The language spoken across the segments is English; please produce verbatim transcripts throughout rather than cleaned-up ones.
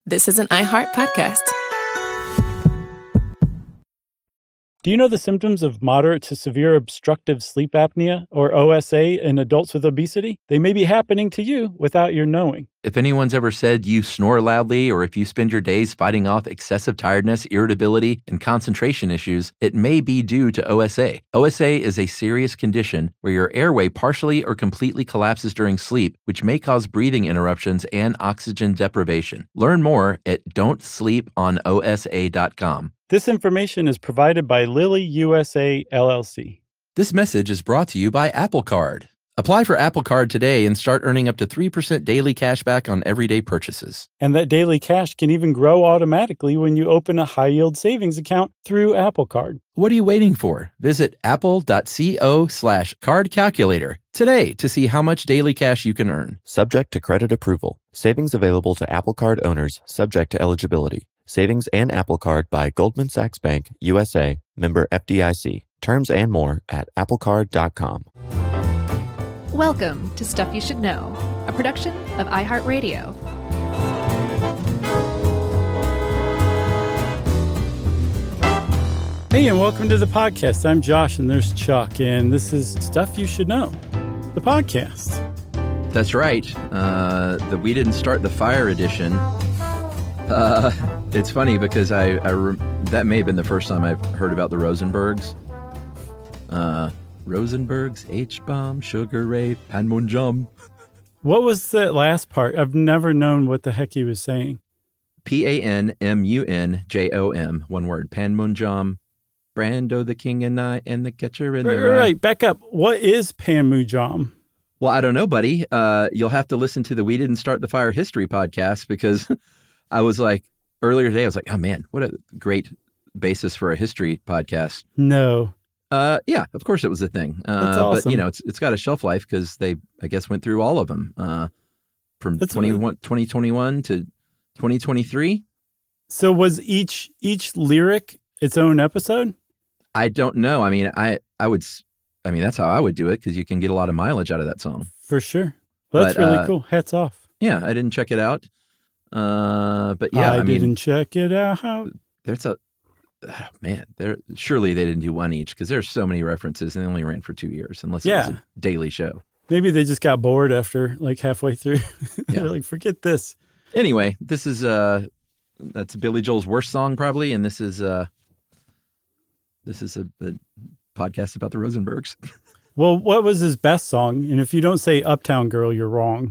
This is an iHeart podcast. Do you know the symptoms of moderate to severe obstructive sleep apnea, or O S A, in adults with obesity? They may be happening to you without your knowing. If anyone's ever said you snore loudly, or if you spend your days fighting off excessive tiredness, irritability, and concentration issues, it may be due to O S A. O S A is a serious condition where your airway partially or completely collapses during sleep, which may cause breathing interruptions and oxygen deprivation. Learn more at don't sleep on O S A dot com. This information is provided by Lilly U S A, L L C. This message is brought to you by Apple Card. Apply for Apple Card today and start earning up to three percent daily cash back on everyday purchases. And that daily cash can even grow automatically when you open a high-yield savings account through Apple Card. What are you waiting for? Visit apple.co slash card calculator today to see how much daily cash you can earn. Subject to credit approval. Savings available to Apple Card owners, subject to eligibility. Savings and Apple Card by Goldman Sachs Bank, U S A, member F D I C. Terms and more at apple card dot com. Welcome to Stuff You Should Know, a production of iHeartRadio. Hey, and welcome to the podcast. I'm Josh, and there's Chuck, and this is Stuff You Should Know, the podcast. That's right. Uh, the We Didn't Start the Fire edition. Uh, it's funny because I, I re- that may have been the first time I've heard about the Rosenbergs. Uh, Rosenbergs, H-bomb, Sugar Ray, Panmunjom. What was that last part? I've never known what the heck he was saying. P A N M U N J O M, one word. Panmunjom, Brando the King and I, and the Catcher in the Right, Rye. right, back up. What is Panmunjom? Well, I don't know, buddy. Uh, you'll have to listen to the We Didn't Start the Fire history podcast because I was like, earlier today, I was like, oh man, what a great basis for a history podcast. No. Uh, yeah, of course it was a thing. Uh, That's awesome. But, you know, it's it's got a shelf life because they, I guess, went through all of them uh, from That's twenty twenty-one to twenty twenty-three. So was each each lyric its own episode? I don't know. I mean, I, I would, s- I mean, that's how I would do it because you can get a lot of mileage out of that song. For sure. Well, that's But, really uh, cool. Hats off. Yeah, I didn't check it out. Uh, but yeah, I, I, mean, didn't check it out. there's a, oh, man, there surely they didn't do one each because there's so many references and they only ran for two years unless it was Yeah. a daily show. Maybe they just got bored after like halfway through. Yeah. They're like, forget this. Anyway, this is uh that's Billy Joel's worst song probably, and this is uh this is a, a podcast about the Rosenbergs. Well, what was his best song? And if you don't say Uptown Girl, you're wrong.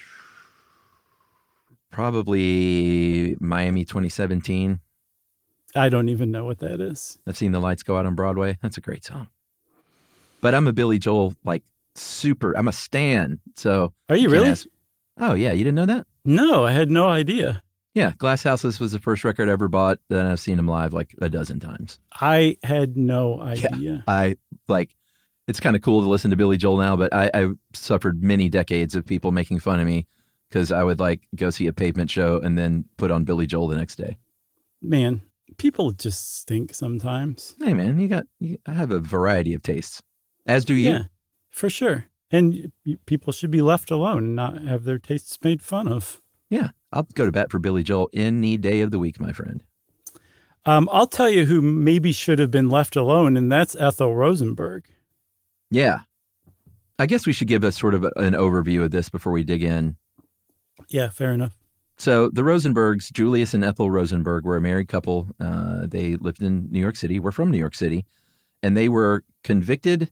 Probably Miami twenty seventeen. I don't even know what that is. I've seen the lights go out on Broadway. That's a great song. But I'm a Billy Joel like super. I'm a stan. So Are you can't really? ask- oh yeah, you didn't know that? No, I had no idea. Yeah, Glass Houses was the first record I ever bought. Then I've seen him live like a dozen times. I had no idea. I like. It's kind of cool to listen to Billy Joel now, but I, I suffered many decades of people making fun of me because I would like go see a Pavement show and then put on Billy Joel the next day. Man, people just stink sometimes. Hey man, you got. You, I have a variety of tastes, as do you. Yeah, for sure. And y- people should be left alone and not have their tastes made fun of. Yeah, I'll go to bat for Billy Joel any day of the week, my friend. Um, I'll tell you who maybe should have been left alone, and that's Ethel Rosenberg. Yeah, I guess we should give us sort of a, an overview of this before we dig in. Yeah, fair enough. So the Rosenbergs, Julius and Ethel Rosenberg, were a married couple. Uh, they lived in New York City. We're from New York City, and they were convicted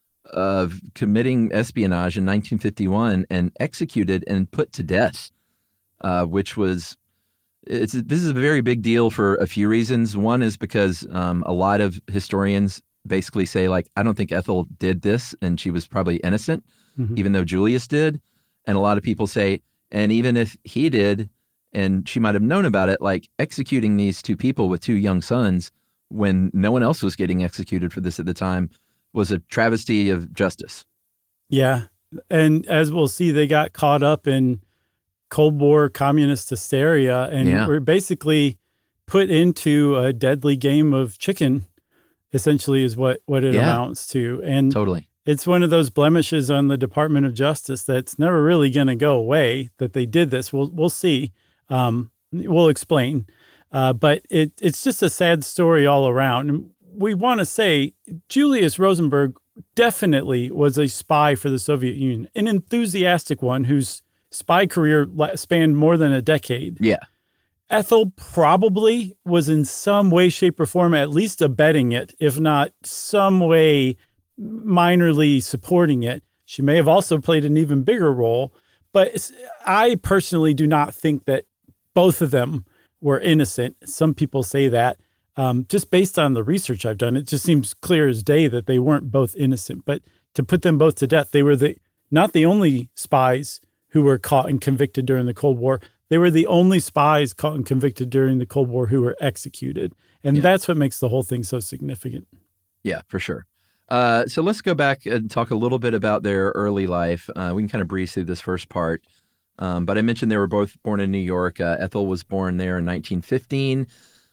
of committing espionage in nineteen fifty-one and executed and put to death, uh, which was it's this is a very big deal for a few reasons. One is because um, a lot of historians basically say, like, I don't think Ethel did this, and she was probably innocent, Mhm. even though Julius did. And a lot of people say, and even if he did, and she might have known about it, like executing these two people with two young sons when no one else was getting executed for this at the time was a travesty of justice. Yeah. And as we'll see, they got caught up in Cold War communist hysteria and Yeah. were basically put into a deadly game of chicken, essentially, is what, what it Yeah. amounts to. And Totally. it's one of those blemishes on the Department of Justice that's never really going to go away that they did this. We'll, we'll see. Um, We'll explain. Uh, but it, it's just a sad story all around. And we want to say Julius Rosenberg definitely was a spy for the Soviet Union, an enthusiastic one whose spy career la- spanned more than a decade. Yeah. Ethel probably was in some way, shape, or form at least abetting it, if not some way minorly supporting it. She may have also played an even bigger role, but it's, I personally do not think that both of them were innocent. Some people say that. Um, just based on the research I've done, it just seems clear as day that they weren't both innocent. But to put them both to death, they were the not the only spies who were caught and convicted during the Cold War. They were the only spies caught and convicted during the Cold War who were executed. And Yeah. that's what makes the whole thing so significant. Yeah, for sure. Uh, so let's go back and talk a little bit about their early life. Uh, we can kind of breeze through this first part. Um, but I mentioned they were both born in New York. Uh, Ethel was born there in nineteen fifteen,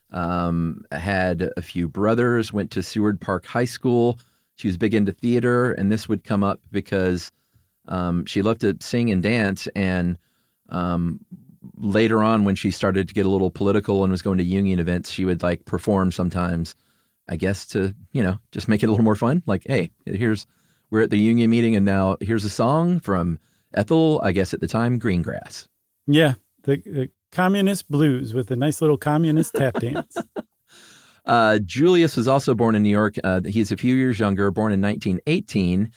um, had a few brothers, went to Seward Park High School. She was big into theater, and this would come up because um, she loved to sing and dance. And um, later on, when she started to get a little political and was going to union events, she would like perform sometimes, I guess, to, you know, just make it a little more fun. Like, hey, here's, we're at the union meeting and now here's a song from Ethel, I guess at the time, Greengrass. Yeah, the, the communist blues with a nice little communist tap dance. Uh, Julius was also born in New York. Uh, he's a few years younger, born in nineteen eighteen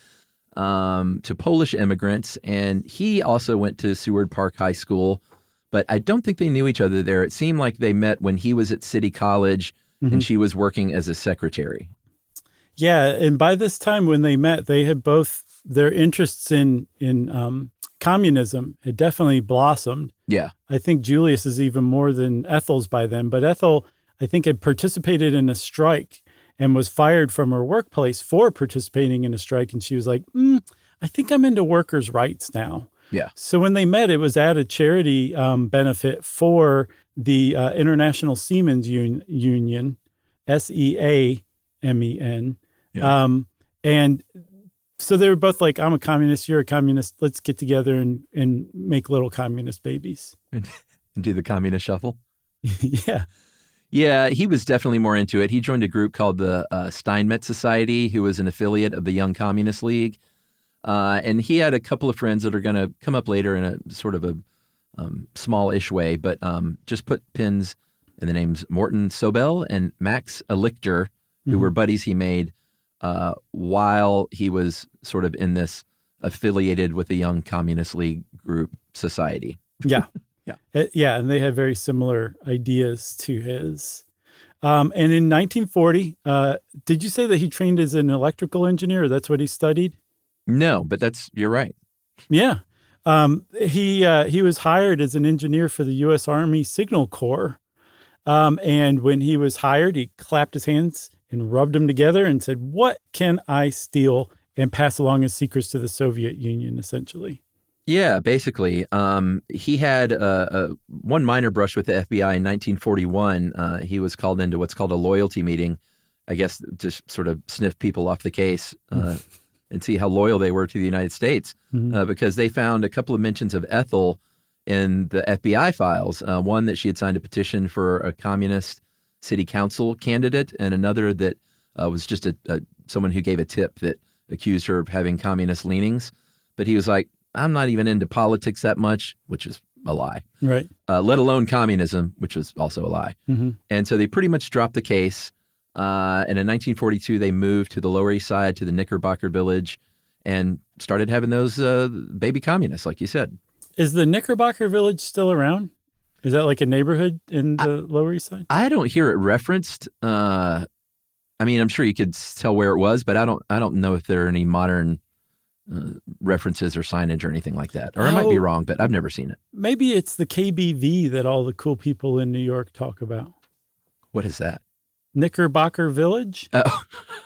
um, to Polish immigrants. And he also went to Seward Park High School, but I don't think they knew each other there. It seemed like they met when he was at City College Mhm. and she was working as a secretary. Yeah, and by this time when they met, they had both their interests in in um, communism had definitely blossomed. Yeah. I think Julius is even more than Ethel's by then, but Ethel, I think, had participated in a strike and was fired from her workplace for participating in a strike. And she was like, mm, I think I'm into workers' rights now. Yeah. So when they met, it was at a charity um, benefit for the uh, International Seamen's Un- Union, S E A M E N. Yeah. Um, and so they were both like, I'm a communist, you're a communist. Let's get together and, and make little communist babies. And do the communist shuffle. Yeah. Yeah, he was definitely more into it. He joined a group called the uh, Steinmetz Society, who was an affiliate of the Young Communist League. Uh, and he had a couple of friends that are going to come up later in a sort of a um, small-ish way, but um, just put pins in the names Morton Sobel and Max Elichter, who Mhm. were buddies he made uh, while he was sort of in this affiliated with the Young Communist League group society. Yeah. Yeah. Uh, yeah. And they had very similar ideas to his. Um, and in nineteen forty, uh, did you say that he trained as an electrical engineer? That's what he studied? No, but that's, you're right. Yeah. Um, he uh, he was hired as an engineer for the U S Army Signal Corps. Um, and when he was hired, he clapped his hands and rubbed them together and said, what can I steal and pass along as secrets to the Soviet Union, essentially? Yeah, basically. Um, he had uh, uh, one minor brush with the F B I in nineteen forty-one. Uh, he was called into what's called a loyalty meeting, I guess, to sort of sniff people off the case uh, and see how loyal they were to the United States, Mhm. uh, because they found a couple of mentions of Ethel in the F B I files. Uh, one that she had signed a petition for a communist city council candidate, and another that uh, was just a, a someone who gave a tip that accused her of having communist leanings. But he was like, I'm not even into politics that much, which is a lie, Right. uh, let alone communism, which was also a lie. Mhm. And so they pretty much dropped the case. Uh, and in nineteen forty-two, they moved to the Lower East Side to the Knickerbocker Village and started having those uh, baby communists, like you said. Is the Knickerbocker Village still around? Is that like a neighborhood in the Lower East Side? I don't hear it referenced. Uh, I mean, I'm sure you could tell where it was, but I don't. I don't know if there are any modern uh, references or signage or anything like that. Or I might be Oh. wrong, but I've never seen it. Maybe it's the K B V that all the cool people in New York talk about. What is that? Knickerbocker Village. Oh,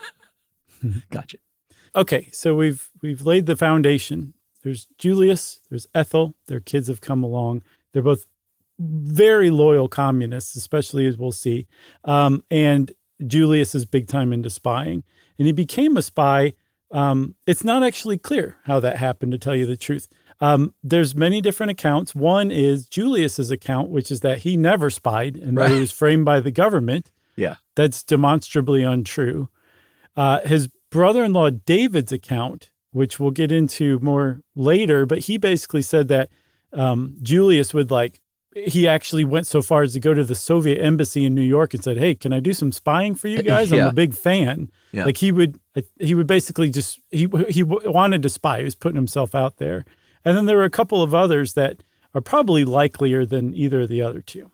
gotcha. Okay, so we've we've laid the foundation. There's Julius, there's Ethel. Their kids have come along. They're both very loyal communists, especially as we'll see. Um, and Julius is big time into spying, and he became a spy. Um, it's not actually clear how that happened, to tell you the truth. Um, there's many different accounts. One is Julius's account, which is that he never spied and that he Right. was framed by the government. Yeah. That's demonstrably untrue. Uh, his brother-in-law David's account, which we'll get into more later, but he basically said that um, Julius would like, he actually went so far as to go to the Soviet embassy in New York and said, "Hey, can I do some spying for you guys? I'm Yeah. a big fan." Yeah. Like he would, he would basically just, he, he wanted to spy. He was putting himself out there. And then there were a couple of others that are probably likelier than either of the other two.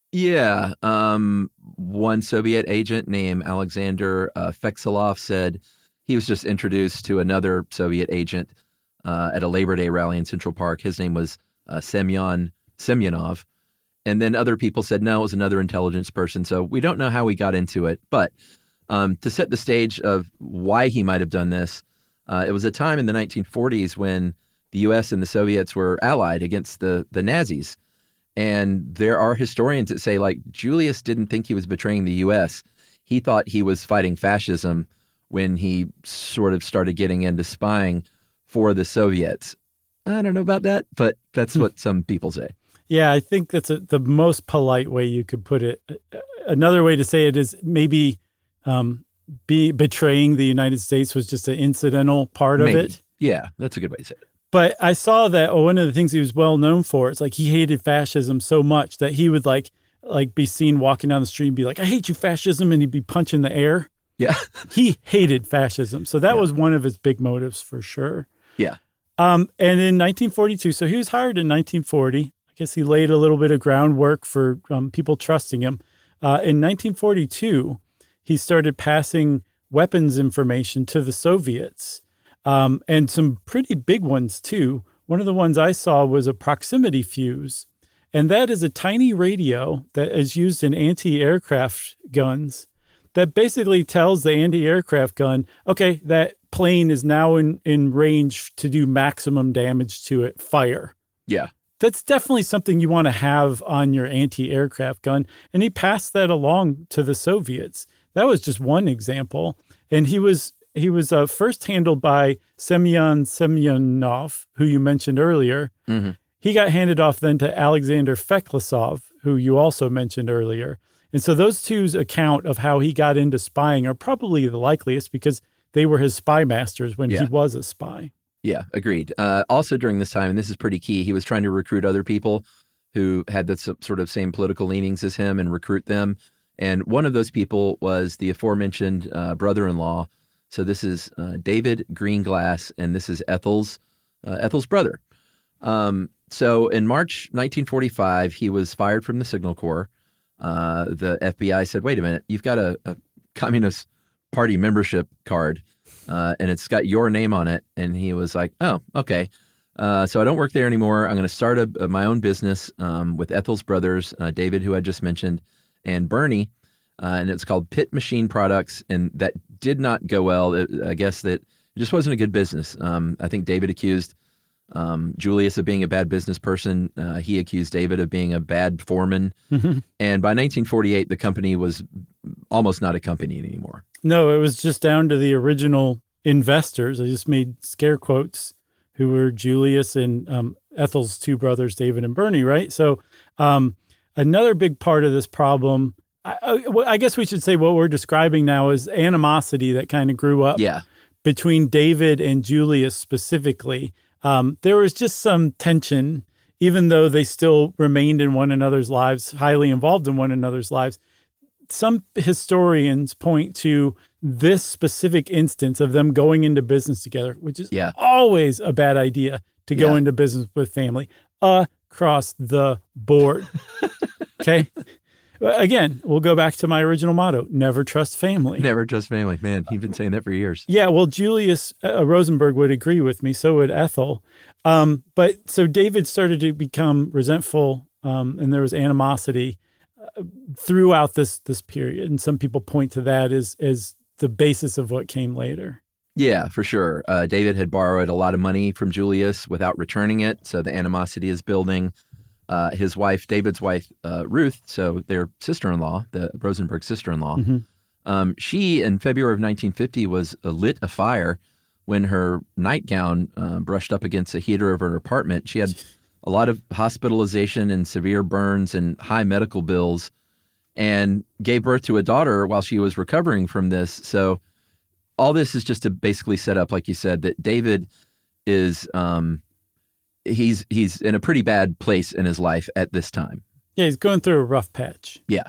Yeah. Um, one Soviet agent named Alexander uh, Fekselov said he was just introduced to another Soviet agent uh, at a Labor Day rally in Central Park. His name was uh, Semyon Semyonov. And then other people said, no, it was another intelligence person. So we don't know how he got into it. But um, to set the stage of why he might have done this, uh, it was a time in the nineteen forties when the U S and the Soviets were allied against the, the Nazis. And there are historians that say, like, Julius didn't think he was betraying the U S. He thought he was fighting fascism when he sort of started getting into spying for the Soviets. I don't know about that, but that's what some people say. Yeah, I think that's a, the most polite way you could put it. Another way to say it is maybe um, be betraying the United States was just an incidental part Maybe. of it. Yeah, that's a good way to say it. But I saw that oh, one of the things he was well known for, it's like he hated fascism so much that he would like like be seen walking down the street and be like, "I hate you, fascism," and he'd be punching the air. Yeah. He hated fascism. So that Yeah. was one of his big motives for sure. Yeah. Um, and in nineteen forty-two, so he was hired in nineteen forty. I guess he laid a little bit of groundwork for um, people trusting him. Uh, in nineteen forty-two, he started passing weapons information to the Soviets, um, and some pretty big ones too. One of the ones I saw was a proximity fuse, and that is a tiny radio that is used in anti-aircraft guns that basically tells the anti-aircraft gun, okay, that plane is now in, in range to do maximum damage to it, fire. Yeah. That's definitely something you want to have on your anti-aircraft gun. And he passed that along to the Soviets. That was just one example. And he was he was uh, first handled by Semyon Semyonov, who you mentioned earlier. Mm-hmm. He got handed off then to Alexander Feklisov, who you also mentioned earlier. And so those two's account of how he got into spying are probably the likeliest because they were his spy masters when Yeah. he was a spy. Yeah, agreed. Uh, also during this time, and this is pretty key, he was trying to recruit other people who had the s- sort of same political leanings as him and recruit them. And one of those people was the aforementioned uh, brother-in-law. So this is uh, David Greenglass, and this is Ethel's uh, Ethel's brother. Um, so in March nineteen forty-five, he was fired from the Signal Corps. Uh, the F B I said, "Wait a minute, you've got a, a Communist Party membership card, uh, and it's got your name on it." And he was like, "Oh, okay. Uh, so I don't work there anymore. I'm going to start a, a, my own business um, with Ethel's brothers, uh, David, who I just mentioned, and Bernie, uh, and it's called Pitt Machine Products." And that did not go well. It, I guess that it just wasn't a good business. Um, I think David accused um, Julius of being a bad business person. Uh, he accused David of being a bad foreman. And by nineteen forty-eight, the company was almost not a company anymore. No, it was just down to the original investors. I just made scare quotes, who were Julius and um, Ethel's two brothers, David and Bernie, right? So um, another big part of this problem, I, I, well, I guess we should say what we're describing now is animosity that kind of grew up Yeah. between David and Julius specifically. Um, there was just some tension, even though they still remained in one another's lives, highly involved in one another's lives. Some historians point to this specific instance of them going into business together, which is Yeah. always a bad idea to go Yeah. into business with family across the board. Okay. Again, we'll go back to my original motto, never trust family. Never trust family. Man, you've been saying that for years. Yeah, well, Julius uh, Rosenberg would agree with me. So would Ethel. Um, but so David started to become resentful, um, and there was animosity uh, throughout this this period. And some people point to that as as the basis of what came later. Yeah, for sure. Uh, David had borrowed a lot of money from Julius without returning it. So the animosity is building. Uh, his wife, David's wife, uh, Ruth, so their sister-in-law, the Rosenberg sister-in-law, Mhm. um, she, in February of nineteen fifty, was uh, lit a fire when her nightgown uh, brushed up against the heater of her apartment. She had a lot of hospitalization and severe burns and high medical bills, and gave birth to a daughter while she was recovering from this. So all this is just to basically set up, like you said, that David is um, he's he's in a pretty bad place in his life at this time. Yeah, he's going through a rough patch. Yeah.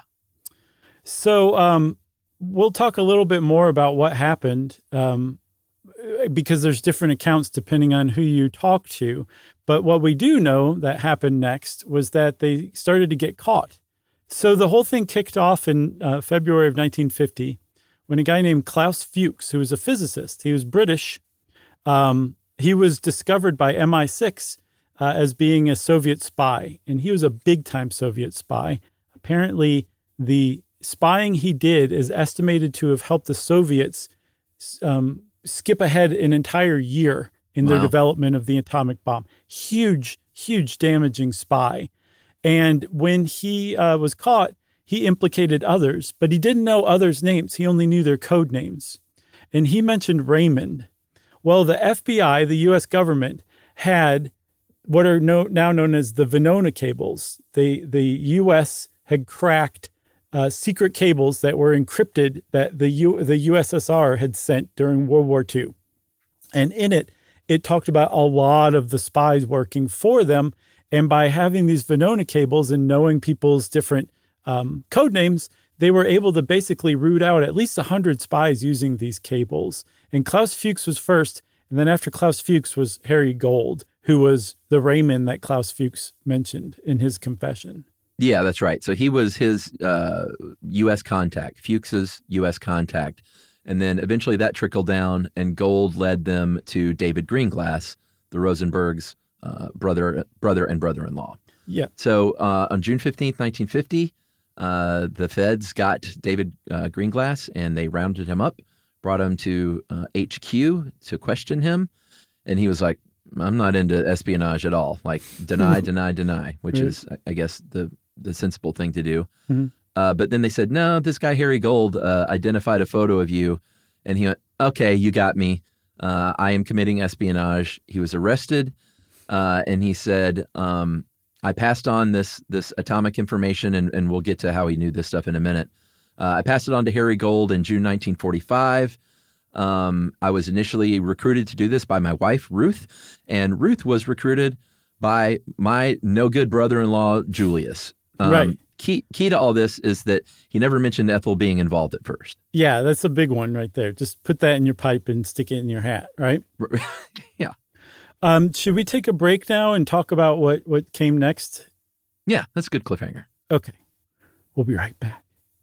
So um, we'll talk a little bit more about what happened um, because there's different accounts depending on who you talk to. But what we do know that happened next was that they started to get caught. So the whole thing kicked off in uh, February of nineteen fifty when a guy named Klaus Fuchs, who was a physicist, he was British, um, he was discovered by M I six uh, as being a Soviet spy, and he was a big-time Soviet spy. Apparently, the spying he did is estimated to have helped the Soviets um, skip ahead an entire year in their Wow. development of the atomic bomb. Huge, huge damaging spy. And when he uh, was caught, he implicated others, but he didn't know others' names. He only knew their code names. And he mentioned Raymond. Well, the F B I, the U S government, had what are no, now known as the Venona cables. The, the U S had cracked uh, secret cables that were encrypted that the, U, the U S S R had sent during World War Two. And in it, it talked about a lot of the spies working for them. And by having these Venona cables and knowing people's different um, code names, they were able to basically root out at least one hundred spies using these cables. And Klaus Fuchs was first. And then after Klaus Fuchs was Harry Gold, who was the Raymond that Klaus Fuchs mentioned in his confession. Yeah, that's right. So he was his uh, U S contact, Fuchs's U S contact. And then eventually that trickled down, and Gold led them to David Greenglass, the Rosenbergs' uh, brother, brother and brother-in-law. Yeah. So uh, on June fifteenth, nineteen fifty, uh, the feds got David uh, Greenglass, and they rounded him up, brought him to uh, H Q to question him. And he was like, I'm not into espionage at all. Like, deny, deny, deny, which Right. is, I- I guess, the, the sensible thing to do. Mhm. Uh, but then they said, no, this guy, Harry Gold, uh, identified a photo of you. And he went, okay, you got me. Uh, I am committing espionage. He was arrested. Uh, and he said, um, I passed on this this atomic information, and, and we'll get to how he knew this stuff in a minute. Uh, I passed it on to Harry Gold in June nineteen forty-five. Um, I was initially recruited to do this by my wife, Ruth, and Ruth was recruited by my no good brother-in-law, Julius. Um, Right. Key, key to all this is that he never mentioned Ethel being involved at first. Yeah, that's a big one right there. Just put that in your pipe and stick it in your hat, right? Yeah. Um, should we take a break now and talk about what, what came next? Yeah, that's a good cliffhanger. Okay. We'll be right back.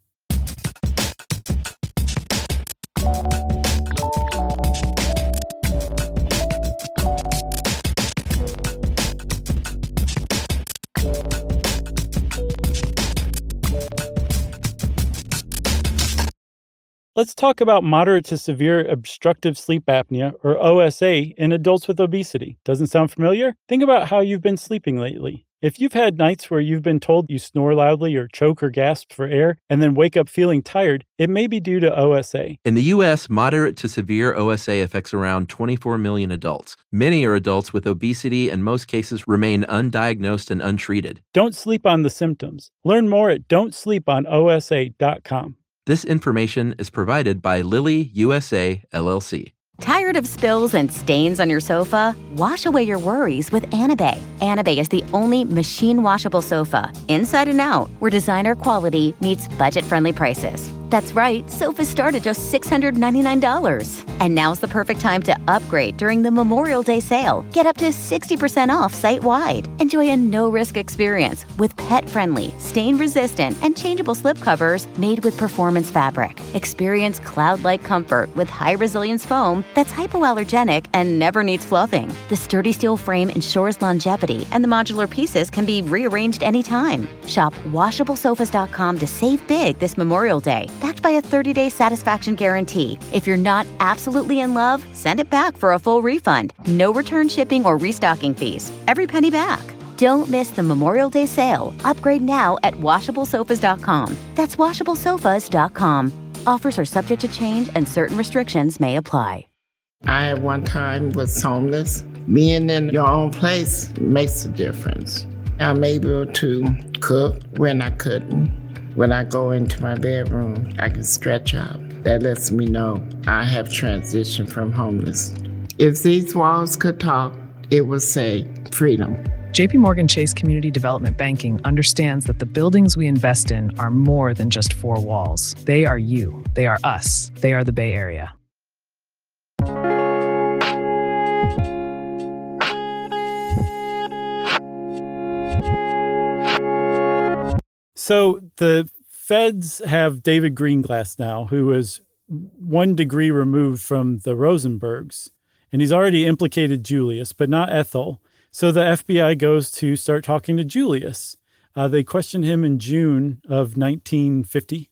Let's talk about moderate to severe obstructive sleep apnea, or O S A, in adults with obesity. Doesn't sound familiar? Think about how you've been sleeping lately. If you've had nights where you've been told you snore loudly or choke or gasp for air and then wake up feeling tired, it may be due to O S A. In the U S, moderate to severe O S A affects around twenty-four million adults. Many are adults with obesity, and most cases remain undiagnosed and untreated. Don't sleep on the symptoms. Learn more at don't sleep on O S A dot com. This information is provided by Lilly U S A, L L C. Tired of spills and stains on your sofa? Wash away your worries with Anabay. Anabay is the only machine washable sofa, inside and out, where designer quality meets budget-friendly prices. That's right, sofas start at just six hundred ninety-nine dollars. And now's the perfect time to upgrade during the Memorial Day sale. Get up to sixty percent off site-wide. Enjoy a no-risk experience with pet-friendly, stain-resistant, and changeable slip covers made with performance fabric. Experience cloud-like comfort with high-resilience foam that's hypoallergenic and never needs fluffing. The sturdy steel frame ensures longevity, and the modular pieces can be rearranged anytime. Shop washable sofas dot com to save big this Memorial Day, backed by a thirty-day satisfaction guarantee. If you're not absolutely in love, send it back for a full refund. No return shipping or restocking fees. Every penny back. Don't miss the Memorial Day sale. Upgrade now at washable sofas dot com. That's washable sofas dot com. Offers are subject to change and certain restrictions may apply. I at one time was homeless. Being in your own place makes a difference. I'm able to cook when I couldn't. When I go into my bedroom, I can stretch out. That lets me know I have transitioned from homeless. If these walls could talk, it would say freedom. J P Morgan Chase Community Development Banking understands that the buildings we invest in are more than just four walls. They are you. They are us. They are the Bay Area. So the feds have David Greenglass now, who is one degree removed from the Rosenbergs, and he's already implicated Julius, but not Ethel. So the F B I goes to start talking to Julius. Uh, they questioned him in June of nineteen fifty.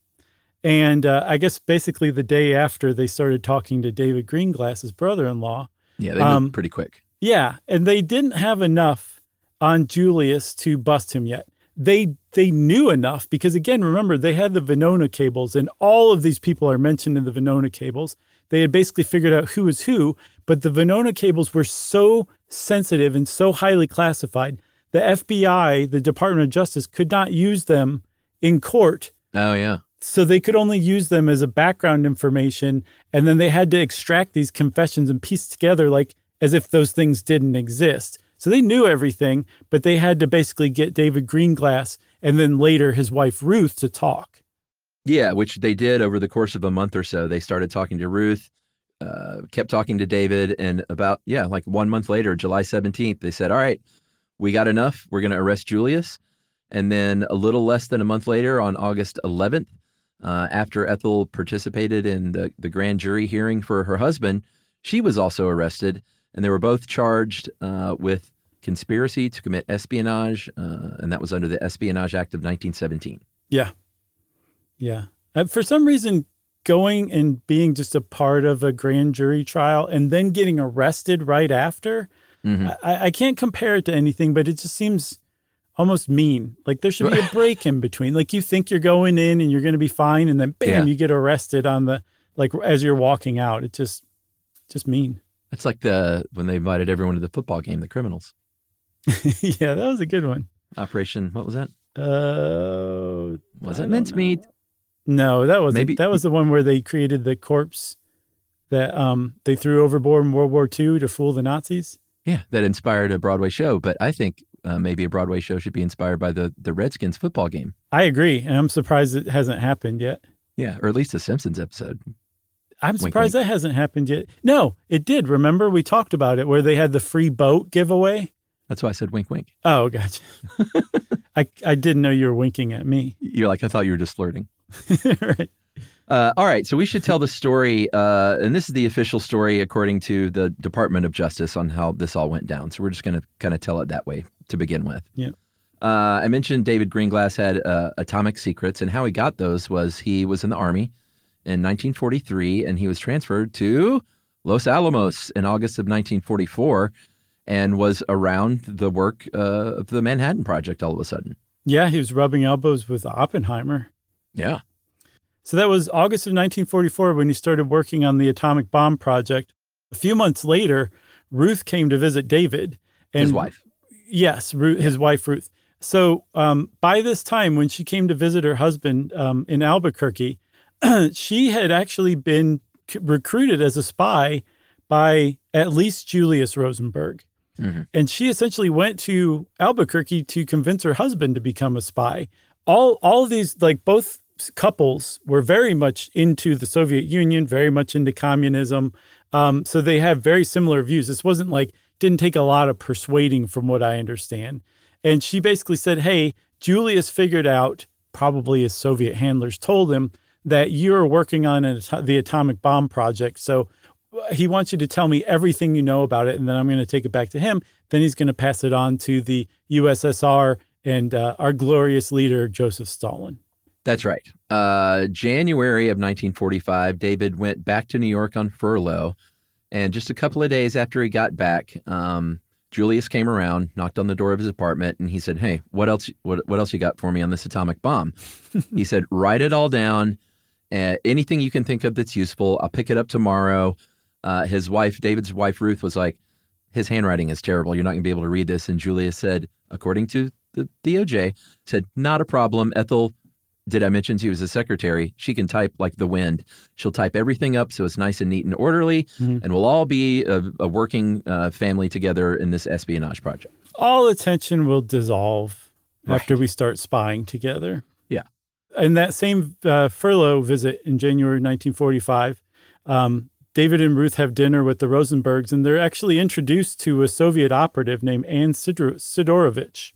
And uh, I guess basically the day after they started talking to David Greenglass's brother-in-law. Yeah, they moved um, pretty quick. Yeah, and they didn't have enough on Julius to bust him yet. They they knew enough because, again, remember, they had the Venona cables, and all of these people are mentioned in the Venona cables. They had basically figured out who was who, but the Venona cables were so sensitive and so highly classified, the F B I, the Department of Justice, could not use them in court. Oh, yeah. So they could only use them as a background information, and then they had to extract these confessions and piece together like as if those things didn't exist. So they knew everything, but they had to basically get David Greenglass and then later his wife Ruth to talk. Yeah, which they did over the course of a month or so. They started talking to Ruth, uh, kept talking to David, and about, yeah, like one month later, July seventeenth, they said, all right, we got enough. We're going to arrest Julius. And then a little less than a month later, on August eleventh, uh, after Ethel participated in the, the grand jury hearing for her husband, she was also arrested. And they were both charged uh, with conspiracy to commit espionage, uh, and that was under the Espionage Act of nineteen seventeen. Yeah. Yeah. Uh, for some reason, going and being just a part of a grand jury trial and then getting arrested right after, Mm-hmm. I, I can't compare it to anything, but it just seems almost mean. Like there should be a break in between. Like you think you're going in and you're going to be fine, and then bam, Yeah. you get arrested on the, like as you're walking out. It just, just mean. It's like the when they invited everyone to the football game, the criminals. Yeah, that was a good one. Operation, what was that? Uh, Was I it don't mincemeat? know. No, that was Maybe- that was the one where they created the corpse that um they threw overboard in World War Two to fool the Nazis. Yeah, that inspired a Broadway show. But I think uh, maybe a Broadway show should be inspired by the, the Redskins football game. I agree, and I'm surprised it hasn't happened yet. Yeah, or at least a Simpsons episode. I'm Wink, surprised wink. that hasn't happened yet. No, it did. Remember, we talked about it where they had the free boat giveaway. That's why I said wink, wink. Oh, gotcha. I I didn't know you were winking at me. You're like, I thought you were just flirting. Right. Uh, all right, so we should tell the story, uh, and this is the official story according to the Department of Justice on how this all went down. So we're just going to kind of tell it that way to begin with. Yeah. Uh, I mentioned David Greenglass had uh, atomic secrets, and how he got those was he was in the Army in nineteen forty-three, and he was transferred to Los Alamos in August of nineteen forty-four, and was around the work uh, of the Manhattan Project all of a sudden. Yeah, he was rubbing elbows with Oppenheimer. Yeah. So that was August of nineteen forty-four when he started working on the atomic bomb project. A few months later, Ruth came to visit David. And His wife. Yes, Ruth, his wife, Ruth. So um, by this time, when she came to visit her husband um, in Albuquerque, she had actually been c- recruited as a spy by at least Julius Rosenberg. Mm-hmm. And she essentially went to Albuquerque to convince her husband to become a spy. All, all of these, like both couples were very much into the Soviet Union, very much into communism. Um, so they have very similar views. This wasn't like, didn't take a lot of persuading from what I understand. And she basically said, hey, Julius figured out, probably his Soviet handlers told him, that you're working on an, the atomic bomb project. So he wants you to tell me everything you know about it, and then I'm going to take it back to him. Then he's going to pass it on to the U S S R and uh, our glorious leader, Joseph Stalin. That's right. Uh, January of nineteen forty-five, David went back to New York on furlough. And just a couple of days after he got back, um, Julius came around, knocked on the door of his apartment, and he said, hey, what else, what, what else you got for me on this atomic bomb? He said, write it all down. Uh, anything you can think of that's useful, I'll pick it up tomorrow. uh, his wife, David's wife, Ruth, was like, his handwriting is terrible. You're not going to be able to read this. And Julius said, according to the D O J, said, not a problem. Ethel, did I mention she was a secretary? She can type like the wind. She'll type everything up so it's nice and neat and orderly, Mhm. and we'll all be a, a working uh, family together in this espionage project. All attention will dissolve Right. after we start spying together. Yeah. In that same uh, furlough visit in January nineteen forty-five, um, David and Ruth have dinner with the Rosenbergs, and they're actually introduced to a Soviet operative named Ann Sidor- Sidorovich.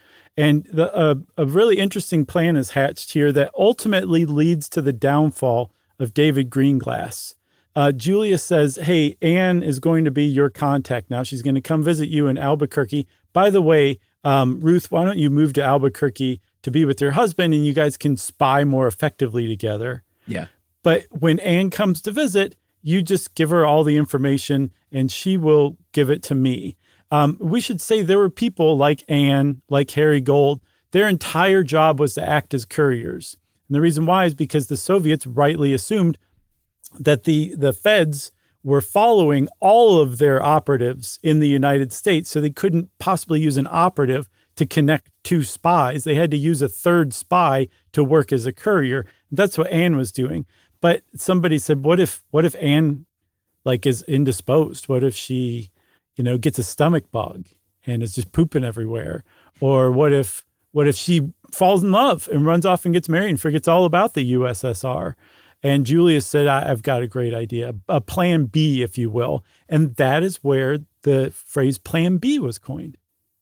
And the, uh, a really interesting plan is hatched here that ultimately leads to the downfall of David Greenglass. Uh, Julia says, hey, Anne is going to be your contact now. She's going to come visit you in Albuquerque. By the way, um, Ruth, why don't you move to Albuquerque to be with your husband, and you guys can spy more effectively together. Yeah. But when Anne comes to visit, you just give her all the information and she will give it to me. Um, we should say there were people like Anne, like Harry Gold. Their entire job was to act as couriers. And the reason why is because the Soviets rightly assumed that the, the feds were following all of their operatives in the United States. So they couldn't possibly use an operative to connect two spies. They had to use a third spy to work as a courier. That's what Anne was doing. But somebody said, what if, what if Anne like is indisposed? What if she, you know, gets a stomach bug and is just pooping everywhere? Or what if, what if she falls in love and runs off and gets married and forgets all about the U S S R? And Julius said, I, I've got a great idea, a plan B, if you will. And that is where the phrase plan B was coined.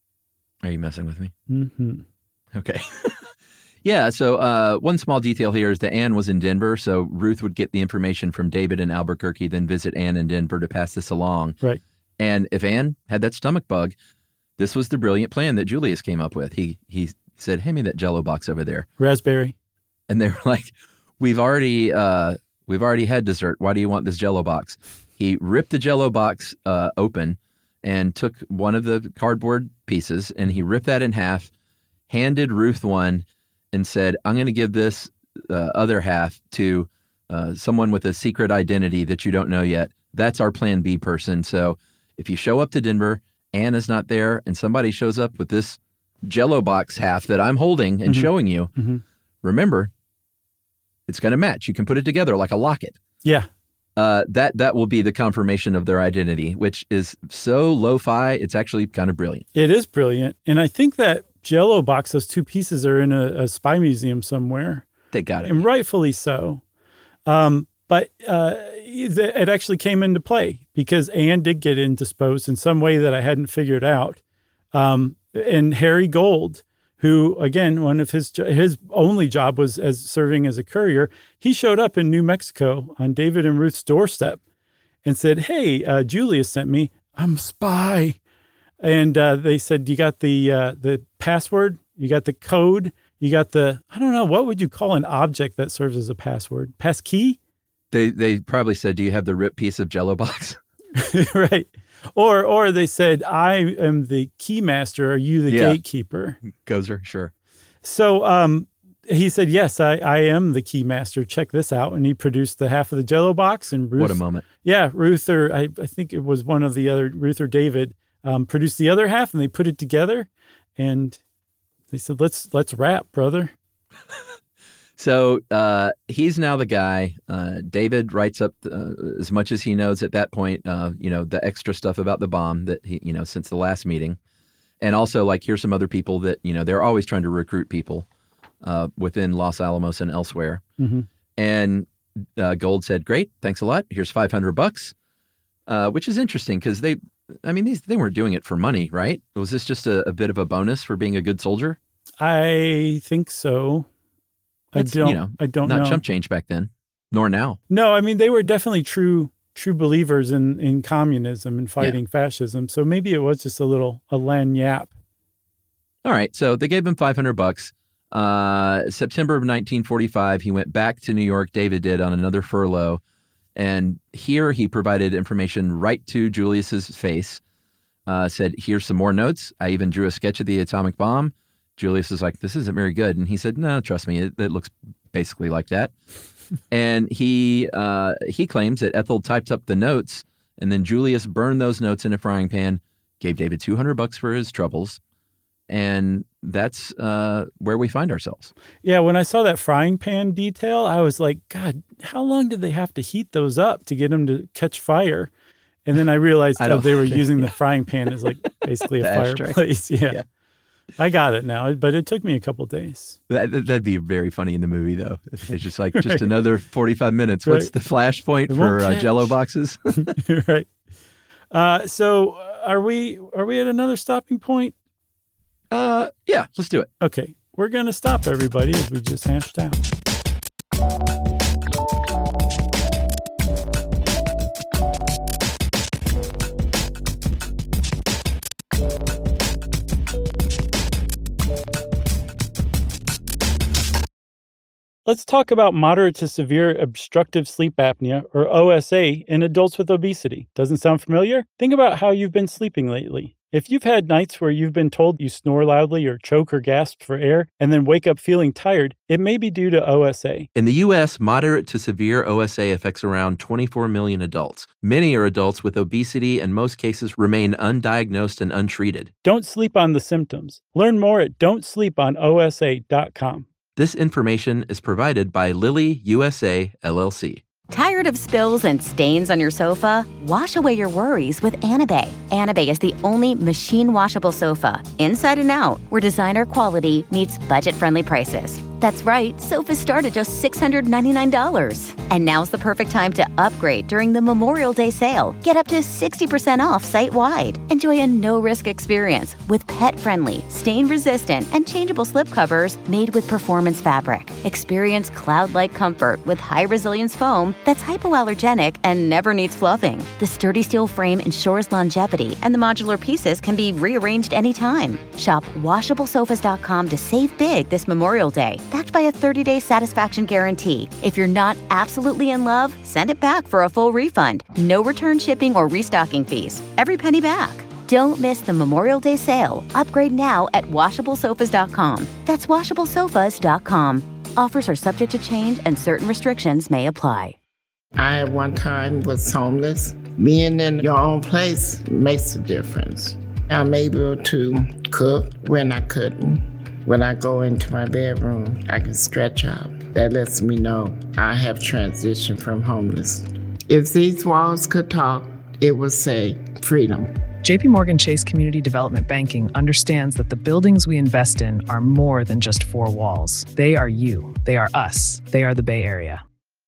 Are you messing with me? Mm-hmm. Okay. Yeah. So uh, one small detail here is that Anne was in Denver. So Ruth would get the information from David in Albuquerque, then visit Anne in Denver to pass this along. Right. And if Anne had that stomach bug, this was the brilliant plan that Julius came up with. He he said, hand me that Jello box over there. Raspberry. And they were like, we've already uh, we've already had dessert. Why do you want this Jello box? He ripped the Jello box uh, open and took one of the cardboard pieces and he ripped that in half, handed Ruth one, and said, I'm going to give this uh, other half to uh, someone with a secret identity that you don't know yet. That's our plan B person. So if you show up to Denver, Anne is not there, and somebody shows up with this Jello box half that I'm holding and Mhm. showing you, Mm-hmm. remember, it's going to match. You can put it together like a locket. Yeah. Uh, that that will be the confirmation of their identity, which is so lo-fi. It's actually kind of brilliant. It is brilliant. And I think that Jello box, those two pieces are in a, a spy museum somewhere, They got it. and rightfully so. Um, but uh, it it actually came into play because Anne did get indisposed in some way that I hadn't figured out. Um, and Harry Gold, who, again, one of his jo- his only job was as serving as a courier, he showed up in New Mexico on David and Ruth's doorstep and said, hey, uh, Julia sent me. I'm a spy. And uh, they said, you got the uh, the password, you got the code, you got the, I don't know, what would you call an object that serves as a password? Passkey? They they probably said, do you have the ripped piece of Jello box? Right. Or or they said, I am the key master. Are you the Yeah. gatekeeper? Gozer, sure. So um, he said, yes, I, I am the key master. Check this out. And he produced the half of the Jello box. And Ruth, What a moment. yeah, Ruth or I, I think it was one of the other, Ruth or David, um, produced the other half, and they put it together. And they said, let's let's wrap, brother. So uh, he's now the guy. Uh, David writes up uh, as much as he knows at that point, uh, you know, the extra stuff about the bomb that he, you know, since the last meeting. And also, like, here's some other people that, you know, they're always trying to recruit people uh, within Los Alamos and elsewhere. Mhm. And uh, Gold said, great, thanks a lot. Here's five hundred bucks, uh, which is interesting because they, I mean, these they weren't doing it for money, right? Was this just a, a bit of a bonus for being a good soldier? I think so. I It's, don't. you know, I don't Not know. chump change back then, nor now. No, I mean they were definitely true true believers in in communism and fighting fascism. So maybe it was just a little a lagniappe. All right, so they gave him five hundred bucks. Uh, September of nineteen forty-five, he went back to New York. David did on another furlough, and here he provided information right to Julius's face. Uh, said, "Here's some more notes. I even drew a sketch of the atomic bomb." Julius is like, "This isn't very good," and he said, "No, trust me, it, it looks basically like that." And he uh, he claims that Ethel typed up the notes And then Julius burned those notes in a frying pan, gave David two hundred bucks for his troubles. And that's uh, where we find ourselves. Yeah, when I saw that frying pan detail, I was like, God, how long did they have to heat those up to get them to catch fire? And then I realized I oh, don't they were think- using yeah. the frying pan as like basically a The ashtray. fireplace. Yeah. Yeah. I got it now, but it took me a couple days. That, that- that'd be very funny in the movie, though. It's just like, just Right. another forty-five minutes. What's Right. the flash point It for won't uh, Jello catch. boxes? Right. Uh, so uh, are we are we at another stopping point? uh, yeah, let's do it. Okay, we're going to stop everybody as we just hashed out. Let's talk about moderate to severe obstructive sleep apnea, or O S A, in adults with obesity. Doesn't sound familiar? Think about how you've been sleeping lately. If you've had nights where you've been told you snore loudly or choke or gasp for air and then wake up feeling tired, it may be due to O S A. In the U S, moderate to severe O S A affects around twenty-four million adults. Many are adults with obesity, and most cases remain undiagnosed and untreated. Don't sleep on the symptoms. Learn more at don't sleep on O S A dot com. This information is provided by Lilly U S A, L L C. Tired of spills and stains on your sofa? Wash away your worries with Anabay. Anabay is the only machine washable sofa, inside and out, where designer quality meets budget-friendly prices. That's right, sofas start at just six hundred ninety-nine dollars. And now's the perfect time to upgrade during the Memorial Day sale. Get up to sixty percent off site-wide. Enjoy a no-risk experience with pet-friendly, stain-resistant, and changeable slipcovers made with performance fabric. Experience cloud-like comfort with high-resilience foam that's hypoallergenic and never needs fluffing. The sturdy steel frame ensures longevity, and the modular pieces can be rearranged anytime. Shop washable sofas dot com to save big this Memorial Day, backed by a thirty-day satisfaction guarantee. If you're not absolutely in love, send it back for a full refund. No return shipping or restocking fees. Every penny back. Don't miss the Memorial Day sale. Upgrade now at washable sofas dot com. That's washable sofas dot com. Offers are subject to change and certain restrictions may apply. I at one time was homeless. Being in your own place makes a difference. I'm able to cook when I couldn't. When I go into my bedroom, I can stretch out. That lets me know I have transitioned from homeless. If these walls could talk, it would say freedom. J P Morgan Chase Community Development Banking understands that the buildings we invest in are more than just four walls. They are you. They are us. They are the Bay Area.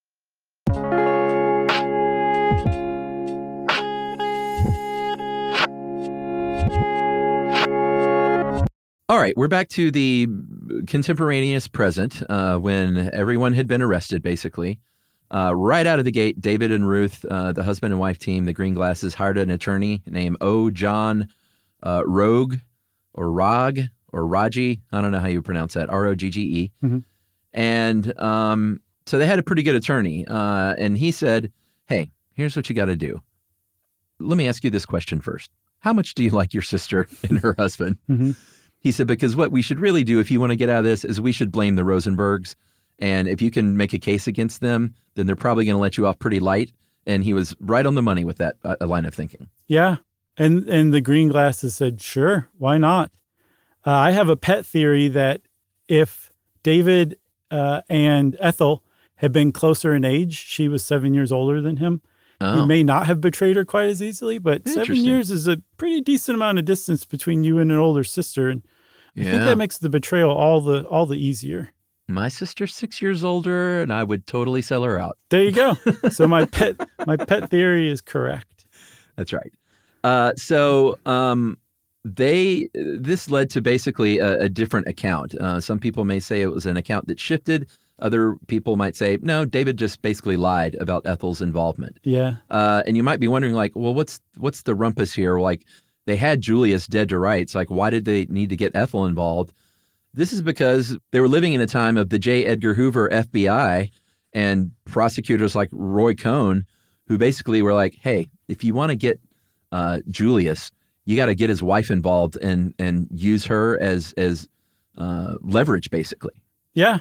All right, we're back to the contemporaneous present uh, when everyone had been arrested, basically. Uh, right out of the gate, David and Ruth, uh, the husband and wife team, the Green Glasses, hired an attorney named O. John uh, Rogue or Rog or Raji. I don't know how you pronounce that, R O G G E. Mm-hmm. And um, so they had a pretty good attorney. Uh, and he said, hey, here's what you got to do. Let me ask you this question first. How much do you like your sister and her husband? Mm-hmm. He said, because what we should really do if you want to get out of this is we should blame the Rosenbergs. And if you can make a case against them, then they're probably going to let you off pretty light. And he was right on the money with that uh, line of thinking. Yeah. And and the Green Glasses said, sure, why not? Uh, I have a pet theory that if David uh, and Ethel had been closer in age, she was seven years older than him. Oh. He may not have betrayed her quite as easily, but seven Interesting. years is a pretty decent amount of distance between you and an older sister. And I think Yeah. that makes the betrayal all the all the easier. My sister's six years older, and I would totally sell her out. There you go. So my pet my pet theory is correct. That's right. Uh, so um, they this led to basically a, a different account. Uh, some people may say it was an account that shifted. Other people might say, no, David just basically lied about Ethel's involvement. Yeah. Uh, and you might be wondering, like, well, what's what's the rumpus here? Like, they had Julius dead to rights. Like, why did they need to get Ethel involved? This is because they were living in a time of the J. Edgar Hoover F B I and prosecutors like Roy Cohn, who basically were like, hey, if you want to get uh, Julius, you got to get his wife involved and and use her as as uh, leverage, basically. Yeah.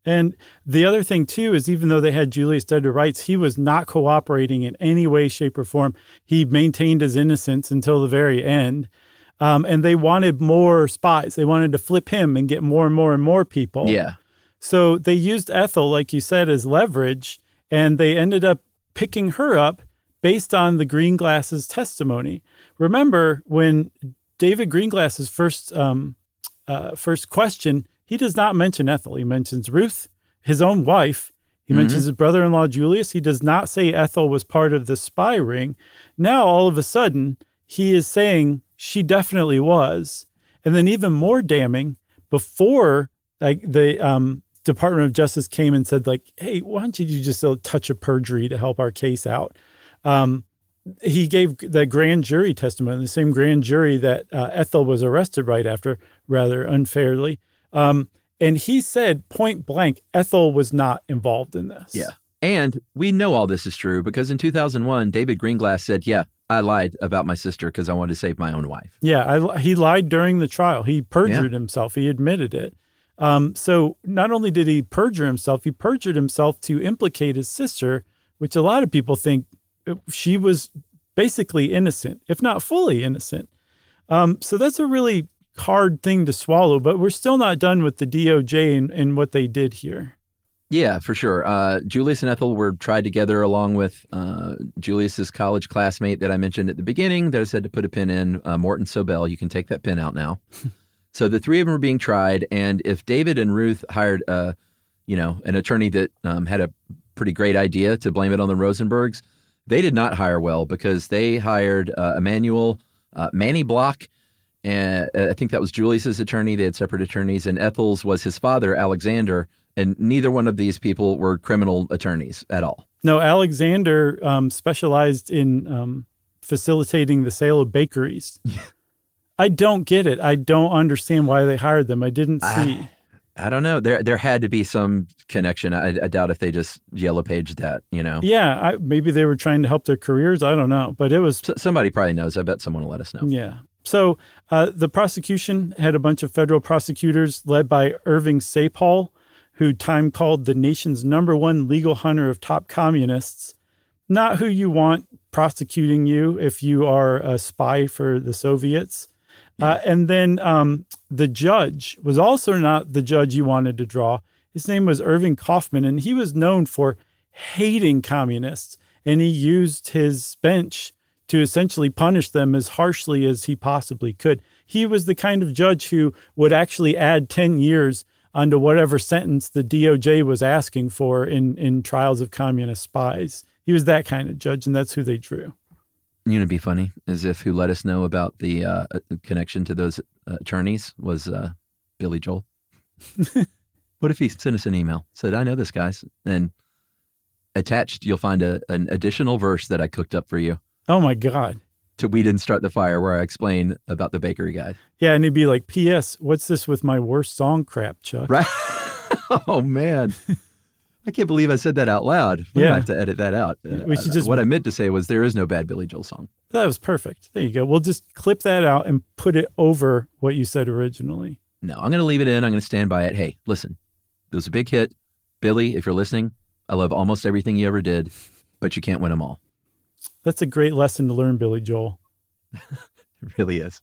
And the other thing, too, is even though they had Julius dead to rights, he was not cooperating in any way, shape, or form. He maintained his innocence until the very end. Um, and they wanted more spies. They wanted to flip him and get more and more and more people. Yeah. So they used Ethel, like you said, as leverage, and they ended up picking her up based on the Greenglass's testimony. Remember, when David Greenglass's first um, uh, first question, he does not mention Ethel. He mentions Ruth, his own wife. He Mm-hmm. mentions his brother-in-law, Julius. He does not say Ethel was part of the spy ring. Now, all of a sudden, he is saying she definitely was. And then even more damning, before like the um, Department of Justice came and said, like, hey, why don't you do just a touch of perjury to help our case out? Um, he gave the grand jury testimony, the same grand jury that uh, Ethel was arrested right after, rather unfairly. Um, and he said point blank, Ethel was not involved in this. Yeah. And we know all this is true because in two thousand one, David Greenglass said, yeah, I lied about my sister because I wanted to save my own wife. Yeah, I, he lied during the trial. He perjured himself. He admitted it. Um, so not only did he perjure himself, he perjured himself to implicate his sister, which a lot of people think she was basically innocent, if not fully innocent. Um, so that's a really hard thing to swallow, but we're still not done with the D O J and, and what they did here. Yeah, for sure. Uh, Julius and Ethel were tried together along with uh, Julius's college classmate that I mentioned at the beginning that I said to put a pin in, uh, Morton Sobel. You can take that pin out now. So the three of them were being tried. And if David and Ruth hired, uh, you know, an attorney that um, had a pretty great idea to blame it on the Rosenbergs, they did not hire well because they hired uh, Emmanuel uh, Manny Block. And uh, I think that was Julius's attorney. They had separate attorneys, and Ethel's was his father, Alexander. And neither one of these people were criminal attorneys at all. No, Alexander um, specialized in um, facilitating the sale of bakeries. I don't get it. I don't understand why they hired them. I didn't see. I, I don't know. There there had to be some connection. I, I doubt if they just yellow paged that, you know. Yeah, I, maybe they were trying to help their careers. I don't know. But it was... S- somebody probably knows. I bet someone will let us know. Yeah. So uh, the prosecution had a bunch of federal prosecutors led by Irving Sapol, who Time called the nation's number one legal hunter of top communists, not who you want prosecuting you if you are a spy for the Soviets. Uh, and then um, the judge was also not the judge you wanted to draw. His name was Irving Kaufman, and he was known for hating communists. And he used his bench to essentially punish them as harshly as he possibly could. He was the kind of judge who would actually add ten years onto whatever sentence the D O J was asking for in, in trials of communist spies. He was that kind of judge, and that's who they drew. You know, it'd be funny as if who let us know about the uh, connection to those uh, attorneys was uh, Billy Joel. What if he sent us an email, said, I know this, guys, and attached, you'll find a, an additional verse that I cooked up for you. Oh, my God. To We Didn't Start the Fire, where I explain about the bakery guy. Yeah, and he'd be like, P S, what's this with my worst song crap, Chuck? Right? Oh, man. I can't believe I said that out loud. We Yeah. have to edit that out. Uh, We should just- What I meant to say was there is no bad Billy Joel song. That was perfect. There you go. We'll just clip that out and put it over what you said originally. No, I'm going to leave it in. I'm going to stand by it. Hey, listen, it was a big hit. Billy, if you're listening, I love almost everything you ever did, but you can't win them all. That's a great lesson to learn, Billy Joel. It really is.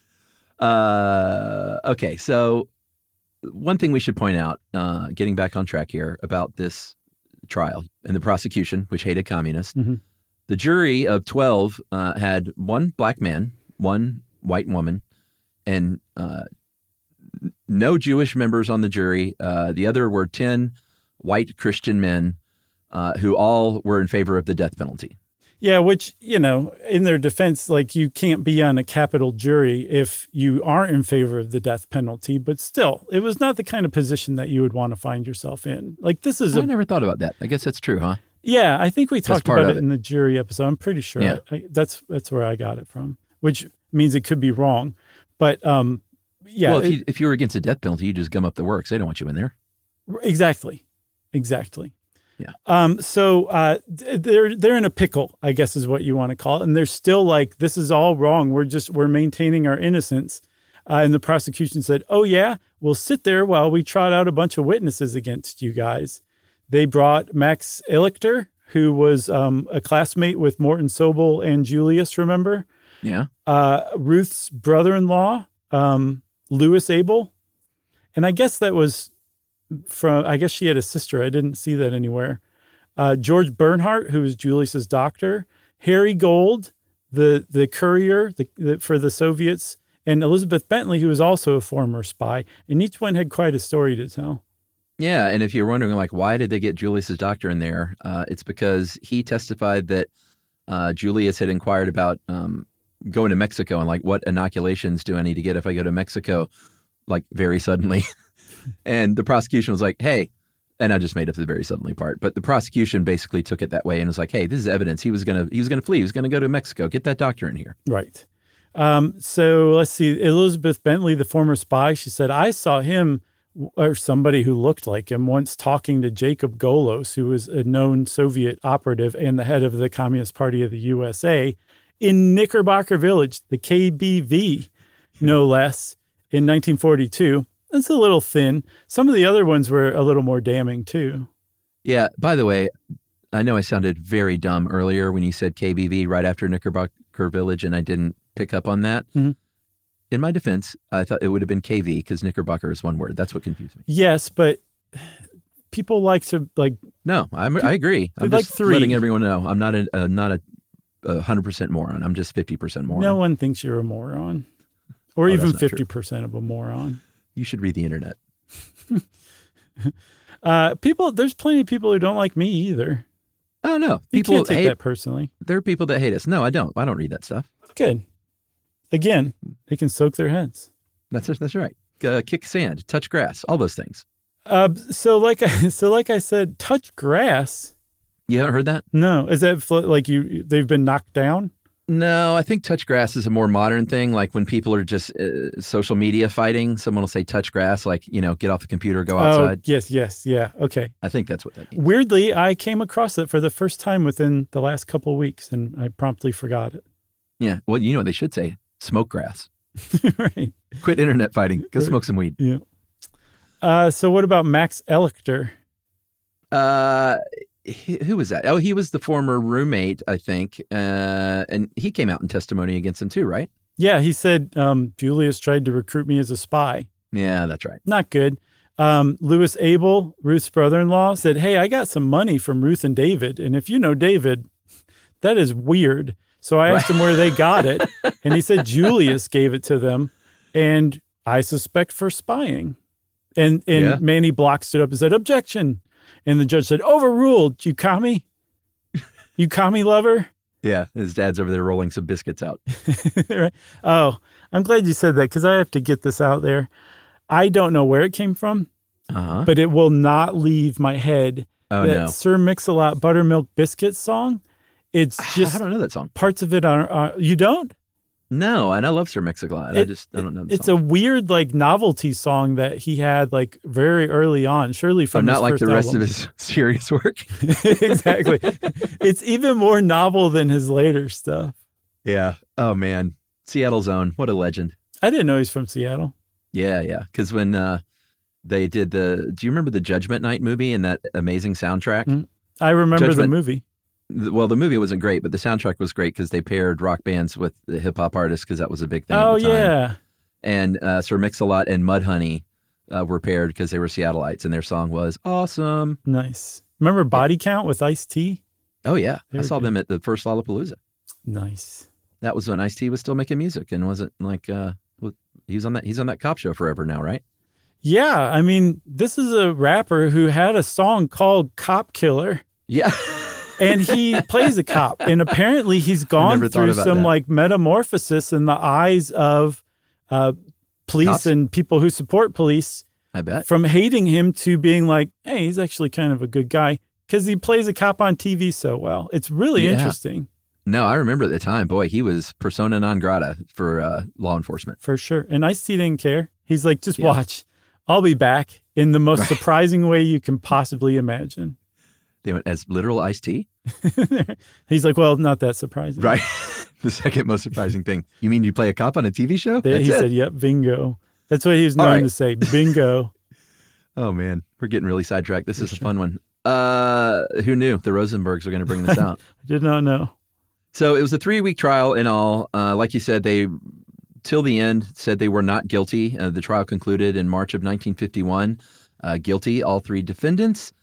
Uh, okay, so one thing we should point out, uh, getting back on track here about this trial and the prosecution, which hated communists, Mhm. the jury of twelve uh, had one black man, one white woman, and uh, n- no Jewish members on the jury. Uh, the other were ten white Christian men uh, who all were in favor of the death penalty. Yeah, which, you know, in their defense, like you can't be on a capital jury if you aren't in favor of the death penalty. But still, it was not the kind of position that you would want to find yourself in. Like this is I a never thought about that. I guess that's true, huh? yeah. I think we talked part about of it it. in the jury episode. I'm pretty sure Yeah. I, I, that's that's where I got it from, which means it could be wrong. But um, yeah, well, if it- you, if you were against the death penalty, you just gum up the works. They don't want you in there. exactly, exactly. Yeah. Um, so uh, th- they're they're in a pickle, I guess is what you want to call it, and they're still like, this is all wrong. We're just we're maintaining our innocence. Uh, and the prosecution said, "Oh yeah, we'll sit there while we trot out a bunch of witnesses against you guys. They brought Max Ellichter, who was um, a classmate with Morton Sobel and Julius, remember? Yeah. Uh, Ruth's brother-in-law, um, Louis Abel. And I guess that was from, I guess she had a sister. I didn't see that anywhere. Uh, George Bernhardt, who was Julius's doctor. Harry Gold, the, the courier the, the, for the Soviets. And Elizabeth Bentley, who was also a former spy. And each one had quite a story to tell. Yeah, and if you're wondering, like, why did they get Julius's doctor in there? Uh, it's because he testified that uh, Julius had inquired about um, going to Mexico and, like, what inoculations do I need to get if I go to Mexico, like, very suddenly. And the prosecution was like, hey, and I just made up the very suddenly part, but the prosecution basically took it that way and was like, hey, this is evidence. He was gonna he was gonna flee. He was gonna go to Mexico. Get that doctor in here. Right. Um, so let's see. Elizabeth Bentley, the former spy, she said, I saw him or somebody who looked like him once talking to Jacob Golos, who was a known Soviet operative and the head of the Communist Party of the U S A, in Knickerbocker Village, the K B V, no less, in nineteen forty-two. That's a little thin. Some of the other ones were a little more damning too. Yeah. By the way, I know I sounded very dumb earlier when you said K B V right after Knickerbocker Village, and I didn't pick up on that. Mm-hmm. In my defense, I thought it would have been K V because Knickerbocker is one word. That's what confused me. Yes, but people like to like. No, I'm, I agree. I'm like just three. letting everyone know I'm not a, a not a, a hundred percent moron. I'm just fifty percent moron. No one thinks you're a moron, or Oh, even that's not true. fifty percent of a moron. You should read the internet. uh, people, there's plenty of people who don't like me either. Oh no, You people can't take hate. that personally. There are people that hate us. No, I don't. I don't read that stuff. Good. Again, they can soak their heads. That's that's right. Uh, kick sand, touch grass, all those things. Uh, so like I so like I said, touch grass. You haven't heard that? No, is that fl- like you? They've been knocked down. No, I think touch grass is a more modern thing. Like when people are just uh, social media fighting, someone will say touch grass, like, you know, get off the computer, go outside. Oh, yes, yes, yeah. Okay. I think that's what that means. Weirdly, I came across it for the first time within the last couple of weeks, and I promptly forgot it. Yeah. Well, you know what they should say? Smoke grass. Right. Quit internet fighting. Go smoke some weed. Yeah. Uh, so what about Max Ellichter? Uh, he, who was that? Oh, he was the former roommate, I think. Uh, and he came out in testimony against him too, right? Yeah, he said um, Julius tried to recruit me as a spy. Yeah, that's right. Not good. Um, Louis Abel, Ruth's brother-in-law, said, hey, I got some money from Ruth and David. And if you know David, that is weird. So I asked him where they got it. And he said Julius gave it to them. And I suspect for spying. And and Yeah. Manny Block stood up and said, objection. And the judge said, overruled, you commie? You commie lover? Yeah, his dad's over there rolling some biscuits out. Right. Oh, I'm glad you said that because I have to get this out there. I don't know where it came from, Uh-huh. but it will not leave my head. Oh, that no. Sir Mix-a-Lot Buttermilk Biscuit song. It's just I don't know that song. parts of it are, are you don't? No, and I love Sir Mix-a-Lot. I It- just, I don't know the It's song. a weird like novelty song that he had like very early on, surely Oh, from his not like first the rest album. of his serious work. Exactly. It's even more novel than his later stuff. Yeah. Oh, man. Seattle's own. What a legend. I didn't know he's from Seattle. Yeah, yeah. Because when uh, they did the, do you remember the Judgment Night movie and that amazing soundtrack? Mm. I remember the Judgment- movie. The- Well, the movie wasn't great, but the soundtrack was great because they paired rock bands with the hip hop artists because that was a big thing. Oh at the time. yeah. And uh, Sir Mix-a-Lot and Mudhoney uh, were paired because they were Seattleites, and their song was awesome. Nice. Remember Body Count with Ice-T? Oh yeah, They I were saw good. them at the first Lollapalooza. Nice. That was when Ice-T was still making music and wasn't like uh, with- he's on that he's on that cop show forever now, right? Yeah, I mean, this is a rapper who had a song called Cop Killer, Yeah. and he plays a cop. And apparently he's gone never thought through about some that. like metamorphosis in the eyes of uh, police Cops? and people who support police, I bet. from hating him to being like, hey, he's actually kind of a good guy because he plays a cop on T V so well. It's really Yeah. interesting No, I remember at the time, boy, he was persona non grata for uh, law enforcement. for sure. And Ice-T didn't care. He's like, just Yeah. watch. I'll be back in the most Right. surprising way you can possibly imagine. They went as literal Ice-T? He's like, well, not that surprising. Right. The second most surprising thing. You mean you play a cop on a T V show? There, That's he it. said, yep, bingo. That's what he was All known right. to say. Bingo. Oh man, we're getting really sidetracked. This is a fun one. Uh, who knew the Rosenbergs were going to bring this out? I did not know. So it was a three-week trial in all. Uh, like you said, they till the end said they were not guilty. Uh, the trial concluded in March of nineteen fifty-one. Uh, guilty, all three defendants.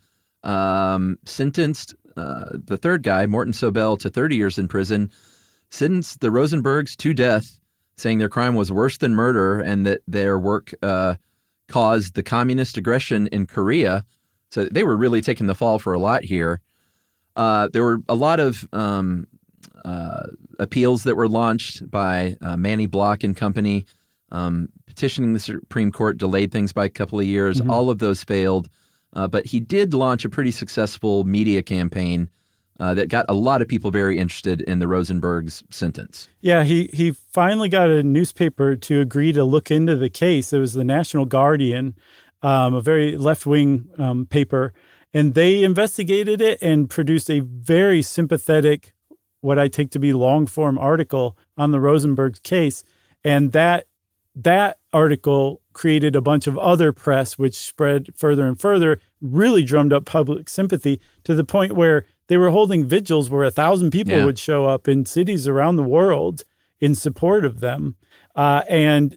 Um, sentenced uh, the third guy, Morton Sobel, to thirty years in prison. Sentenced the Rosenbergs to death, saying their crime was worse than murder and that their work uh, caused the communist aggression in Korea. So they were really taking the fall for a lot here. Uh, there were a lot of um, uh, appeals that were launched by uh, Manny Block and company. Um, petitioning the Supreme Court delayed things by a couple of years. Mhm. All of those failed. Uh, but he did launch a pretty successful media campaign uh, that got a lot of people very interested in the Rosenbergs' sentence. Yeah, he he finally got a newspaper to agree to look into the case. It was the National Guardian, um, a very left-wing um, paper, and they investigated it and produced a very sympathetic, what I take to be long-form article on the Rosenbergs case. And that that article created a bunch of other press, which spread further and further, really drummed up public sympathy to the point where they were holding vigils where a thousand people Yeah. would show up in cities around the world in support of them. Uh, and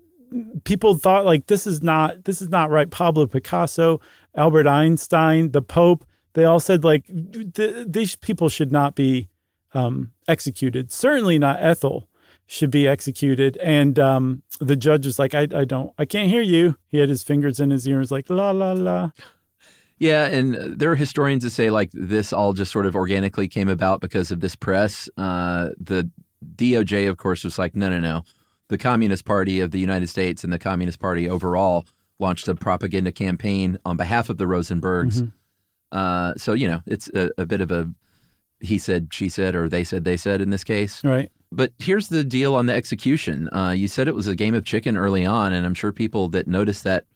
people thought like, this is not, this is not right. Pablo Picasso, Albert Einstein, the Pope, they all said like, th- these people should not be um, executed. Certainly not Ethel should be executed. And um, the judge was like, I, I don't, I can't hear you. He had his fingers in his ears like, la, la, la. Yeah, and there are historians that say like this all just sort of organically came about because of this press. Uh, the D O J, of course, was like, no, no, no. The Communist Party of the United States and the Communist Party overall launched a propaganda campaign on behalf of the Rosenbergs. Mhm. Uh, so, you know, it's a, a bit of a he said, she said, or they said, they said in this case. Right. But here's the deal on the execution. Uh, you said it was a game of chicken early on, and I'm sure people that noticed that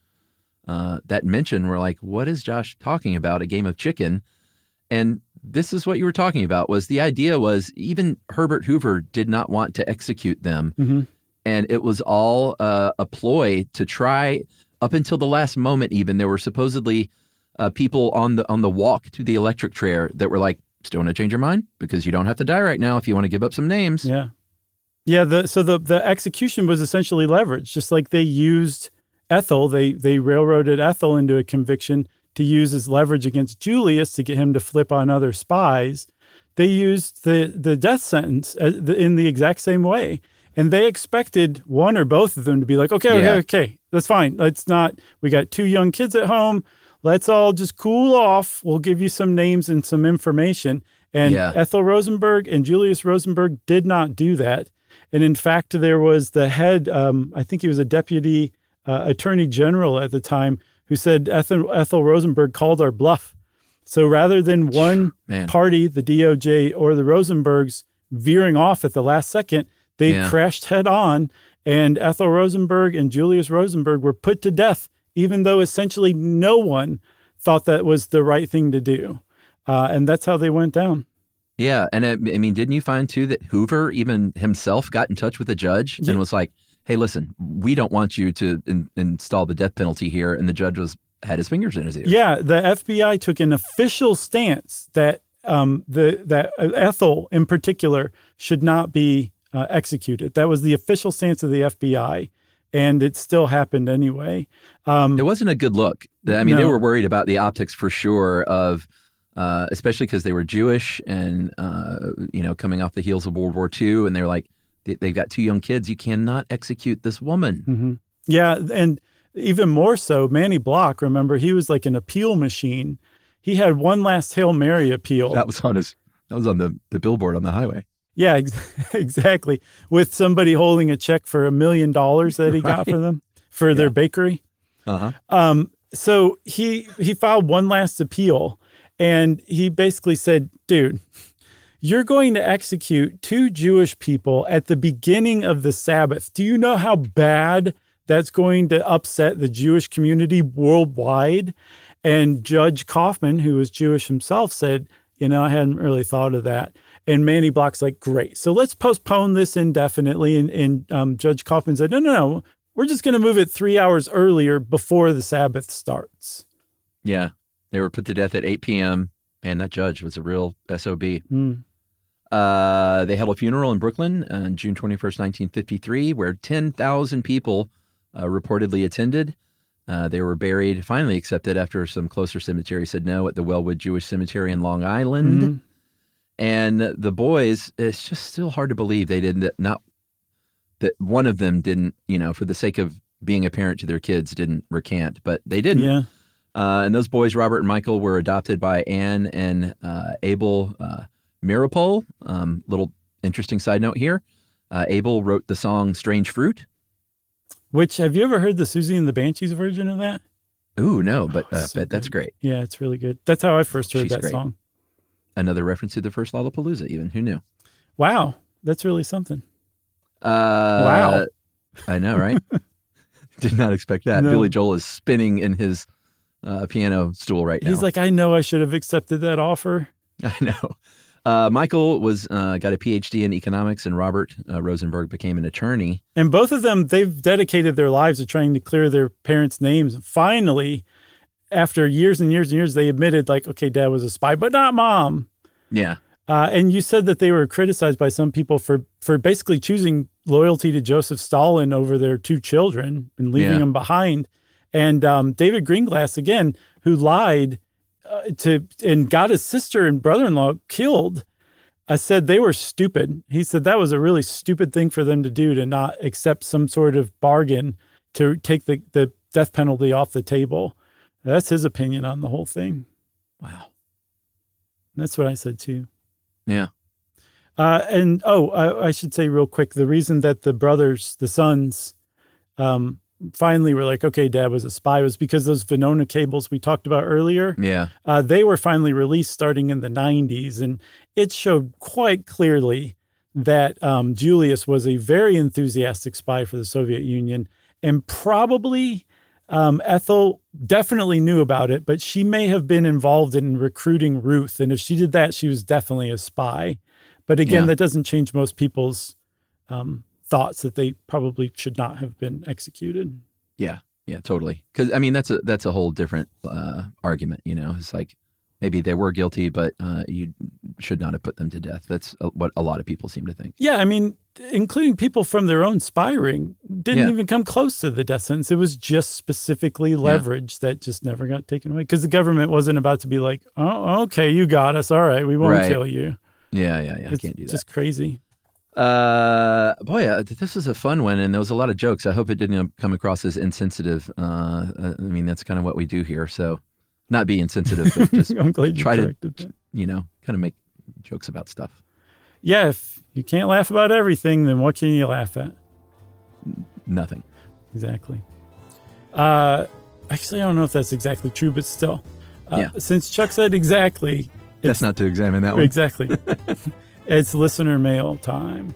uh, that mention were like, what is Josh talking about, a game of chicken? And this is what you were talking about, was the idea was even Herbert Hoover did not want to execute them. Mhm. And it was all uh, a ploy to try, up until the last moment even, there were supposedly uh, people on the on the walk to the electric chair that were like, still want to change your mind? Because you don't have to die right now if you want to give up some names. Yeah. Yeah. The, so the, the execution was essentially leveraged, just like they used Ethel. They, they railroaded Ethel into a conviction to use as leverage against Julius to get him to flip on other spies. They used the, the death sentence in the exact same way. And they expected one or both of them to be like, okay, okay, Yeah. okay, that's fine. Let's not, we got two young kids at home. Let's all just cool off. We'll give you some names and some information. And Yeah. Ethel Rosenberg and Julius Rosenberg did not do that. And in fact, there was the head, um, I think he was a deputy uh, attorney general at the time, who said Ethel, Ethel Rosenberg called our bluff. So rather than one Man. party, the D O J or the Rosenbergs, veering off at the last second, they Yeah. crashed head on, and Ethel Rosenberg and Julius Rosenberg were put to death, even though essentially no one thought that was the right thing to do. Uh, and that's how they went down. Yeah. And I, I mean, didn't you find too that Hoover even himself got in touch with the judge Yeah. and was like, hey, listen, we don't want you to in, install the death penalty here. And the judge was had his fingers in his ears. Yeah, the F B I took an official stance that um, the that Ethel in particular should not be uh, executed. That was the official stance of the F B I, and it still happened anyway. Um, It wasn't a good look. I mean, they No. were worried about the optics for sure of, uh, especially because they were Jewish and, uh, you know, coming off the heels of World War Two. And they're like, they, they've got two young kids. You cannot execute this woman. mhm. Yeah, and even more so, Manny Block, remember, he was like an appeal machine. He had one last Hail Mary appeal. That was on his, that was on the, the billboard on the highway. Yeah, ex- exactly. With somebody holding a check for a million dollars that he got Right. for them for their bakery. Uh-huh. Um, so he he filed one last appeal, and he basically said, dude, you're going to execute two Jewish people at the beginning of the Sabbath. Do you know how bad that's going to upset the Jewish community worldwide? And Judge Kaufman, who was Jewish himself, said, you know, I hadn't really thought of that. And Manny Block's like, great. So let's postpone this indefinitely. And, and um, Judge Kaufman said, no, no, no. we're just going to move it three hours earlier before the Sabbath starts. Yeah. They were put to death at eight p.m. Man, that judge was a real S O B. Mm. Uh, they held a funeral in Brooklyn on June twenty-first, nineteen fifty-three, where ten thousand people uh, reportedly attended. Uh, they were buried, finally accepted after some closer cemeteries said no, at the Wellwood Jewish Cemetery in Long Island. Mm-hmm. And the boys, it's just still hard to believe they didn't, not that one of them didn't, you know, for the sake of being a parent to their kids, didn't recant, but they didn't. Yeah. Uh, and those boys, Robert and Michael, were adopted by Anne and uh, Abel uh, Meeropol. Um, little interesting side note here. Uh, Abel wrote the song Strange Fruit. Which, have you ever heard the Susie and the Banshees version of that? Ooh, no, but uh, So bet that's good. great. Yeah, it's really good. That's how I first heard She's that great. song. Another reference to the first Lollapalooza, even. Who knew? Wow. That's really something. Uh, Wow. I know, right? Did not expect that. No. Billy Joel is spinning in his uh, piano stool right now. He's like, I know I should have accepted that offer. I know. Uh, Michael was uh, got a P H D in economics, and Robert uh, Rosenberg became an attorney. And both of them, they've dedicated their lives to trying to clear their parents' names. Finally, after years and years and years, they admitted, like, okay, dad was a spy, but not mom. Yeah. Uh, and you said that they were criticized by some people for for basically choosing loyalty to Joseph Stalin over their two children and leaving Yeah. them behind. And um, David Greenglass, again, who lied uh, to and got his sister and brother-in-law killed, I said they were stupid. He said that was a really stupid thing for them to do, to not accept some sort of bargain to take the, the death penalty off the table. That's his opinion on the whole thing. Wow. That's what I said too. Yeah. Uh, and oh, I, I should say real quick, the reason that the brothers, the sons, um, finally were like, okay, dad was a spy, was because those Venona cables we talked about earlier, Yeah. uh, they were finally released starting in the nineties. And it showed quite clearly that um, Julius was a very enthusiastic spy for the Soviet Union. And probably um, Ethel definitely knew about it, but she may have been involved in recruiting Ruth. And if she did that, she was definitely a spy. But again, Yeah. that doesn't change most people's um, thoughts that they probably should not have been executed. Yeah. Yeah, totally. Because I mean, that's a that's a whole different uh, argument. You know, it's like maybe they were guilty, but uh, you should not have put them to death. That's a, what a lot of people seem to think. Yeah, I mean, including people from their own spy ring didn't Yeah. even come close to the death sentence. It was just specifically leverage that just never got taken away because the government wasn't about to be like, oh, okay, you got us. All right, we won't Right. kill you. Yeah, yeah, yeah. I It's can't do that. just crazy. Uh, boy, uh, this was a fun one, and there was a lot of jokes. I hope it didn't come across as insensitive. Uh, uh, I mean, that's kind of what we do here. So, not be insensitive, but just I'm glad you try to, corrected that. you know, kind of make jokes about stuff. Yeah, if you can't laugh about everything, then what can you laugh at? Nothing. Exactly. Uh, actually, I don't know if that's exactly true, but still, uh, Yeah. since Chuck said exactly, That's not to examine that one. exactly. It's listener mail time.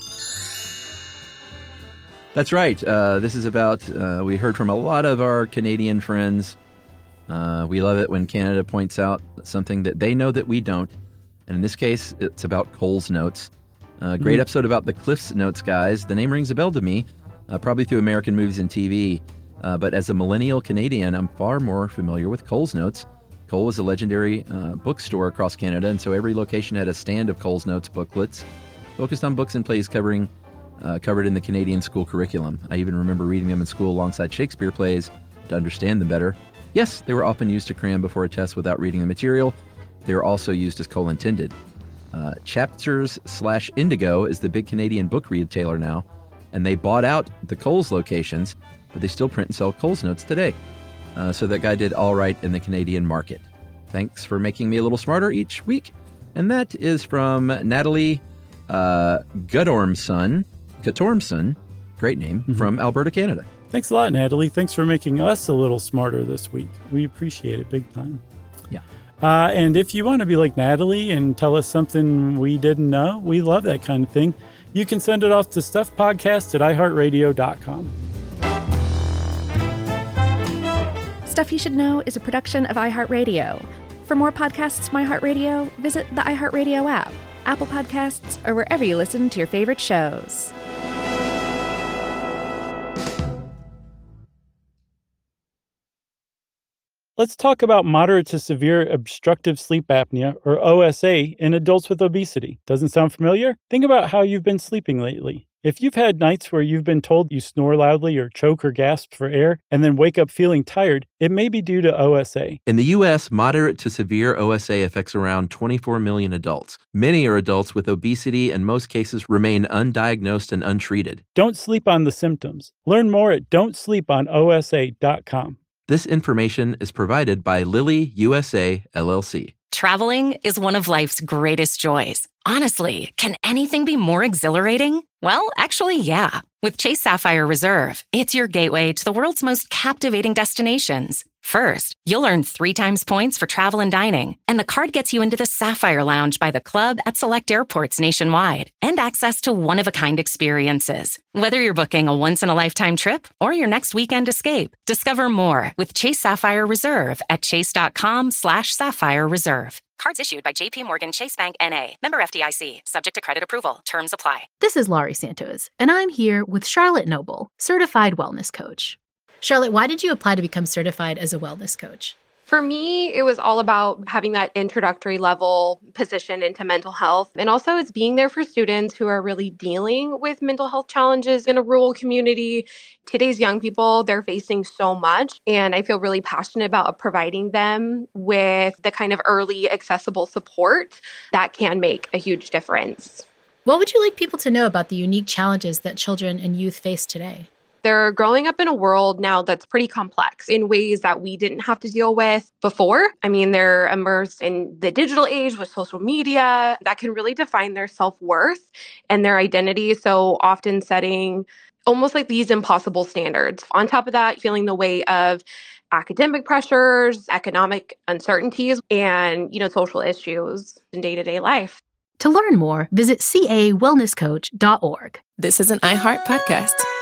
That's right. Uh, this is about, uh, we heard from a lot of our Canadian friends. Uh, we love it when Canada points out something that they know that we don't. And in this case, it's about Coles Notes. Uh, great Mm. episode about the Cliffs Notes guys. The name rings a bell to me, uh, probably through American movies and T V. Uh, but as a millennial Canadian, I'm far more familiar with Coles Notes. Cole was a legendary uh, bookstore across Canada, and so every location had a stand of Coles Notes booklets focused on books and plays covering uh, covered in the Canadian school curriculum. I even remember reading them in school alongside Shakespeare plays to understand them better. Yes, they were often used to cram before a test without reading the material. They were also used as Cole intended. Uh, Chapters slash Indigo is the big Canadian book retailer now, and they bought out the Coles locations, but they still print and sell Coles Notes today. Uh, so that guy did all right in the Canadian market. Thanks for making me a little smarter each week. And that is from Natalie uh, Guttormson, Guttormson, great name, Mm-hmm. from Alberta, Canada. Thanks a lot, Natalie. Thanks for making us a little smarter this week. We appreciate it big time. Yeah. Uh, and if you want to be like Natalie and tell us something we didn't know, we love that kind of thing. You can send it off to stuffpodcast at i heart radio dot com. Stuff You Should Know is a production of iHeartRadio. For more podcasts from iHeartRadio, visit the iHeartRadio app, Apple Podcasts, or wherever you listen to your favorite shows. Let's talk about moderate to severe obstructive sleep apnea, or O S A, in adults with obesity. Doesn't sound familiar? Think about how you've been sleeping lately. If you've had nights where you've been told you snore loudly or choke or gasp for air and then wake up feeling tired, it may be due to O S A. In the U S, moderate to severe O S A affects around twenty-four million adults. Many are adults with obesity, and most cases remain undiagnosed and untreated. Don't sleep on the symptoms. Learn more at don't sleep on O S A dot com. This information is provided by Lilly U S A, L L C. Traveling is one of life's greatest joys. Honestly, can anything be more exhilarating? Well, actually, yeah. With Chase Sapphire Reserve, it's your gateway to the world's most captivating destinations. First, you'll earn three times points for travel and dining, and the card gets you into the Sapphire Lounge by the club at select airports nationwide, and access to one-of-a-kind experiences. Whether you're booking a once-in-a-lifetime trip or your next weekend escape, discover more with Chase Sapphire Reserve at chase.com slash Sapphire Reserve. Cards issued by J P Morgan Chase Bank N A, member F D I C, subject to credit approval. Terms apply. This is Laurie Santos, and I'm here with Charlotte Noble, certified wellness coach. Charlotte, why did you apply to become certified as a wellness coach? For me, it was all about having that introductory level position into mental health. And also it's being there for students who are really dealing with mental health challenges in a rural community. Today's young people, they're facing so much. And I feel really passionate about providing them with the kind of early accessible support that can make a huge difference. What would you like people to know about the unique challenges that children and youth face today? They're growing up in a world now that's pretty complex in ways that we didn't have to deal with before. I mean, they're immersed in the digital age with social media that can really define their self-worth and their identity. So often setting almost like these impossible standards. On top of that, feeling the weight of academic pressures, economic uncertainties, and, you know, social issues in day-to-day life. To learn more, visit c a wellness coach dot org. This is an iHeart podcast.